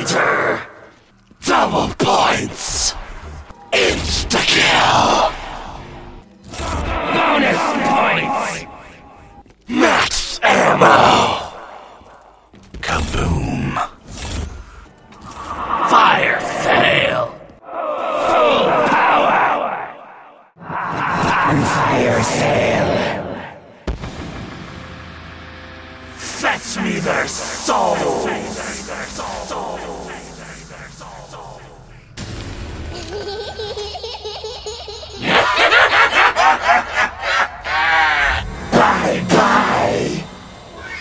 Hunter! Double points! Insta-kill! Bonus points! Max ammo! Kaboom! Fire sale! Full power! Fire sale! Fetch me their souls!